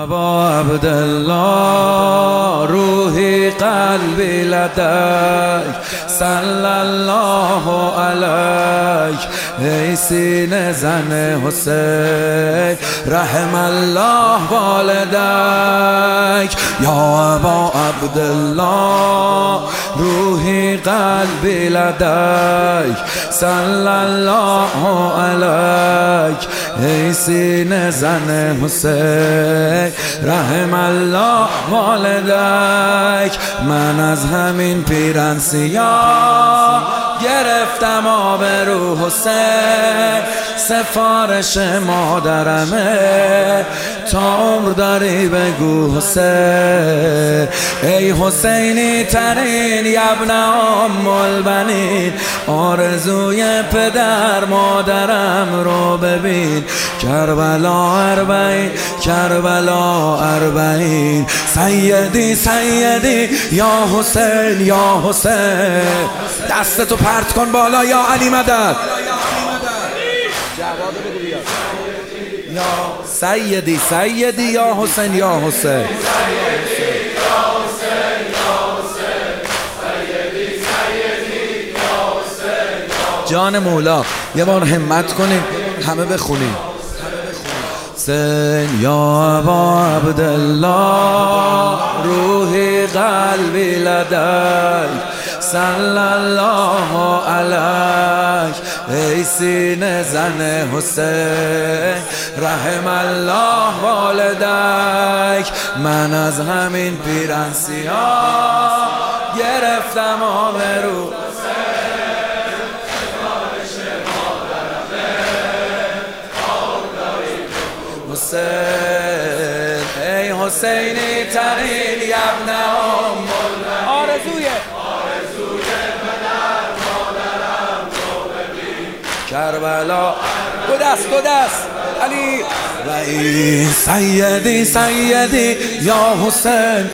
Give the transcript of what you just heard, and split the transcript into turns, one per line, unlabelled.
ابا عبدالله روحی قلبی لدیک صلی الله علیک ای سینه زن حسین رحم الله والدیک یا ابا عبدالله روحی قلبی لدیک صلی الله علیک ای سینه زن حسین رحم الله والدیک من از همین پیرن سیاه گرفتم آبرو حسین سفارش مادرمه تا عمر داری بگو حسین ای حسینی ترین یبن ام البنین آرزوی پدر مادرم رو ببین کربلا اربعین کربلا اربعین سیدی سیدی یا حسین یا حسین دستتو پرت کن بالا یا علی مدد یا سیدی سیدی یا حسین یا حسین جان مولا یه بار همت کنیم همه بخونیم حسین یا ابا عبدالله روحی قلبی لدیک صلی الله علیک ای سینه زن حسین رحم الله والدیک من از همین پیرن سیاه گرفتم آبرو حسین ای حسینی ترین یبن ام آرزوی پدر مادرم رو ببین کربلا دو دست علی و ای سیدی سیدی یا حسین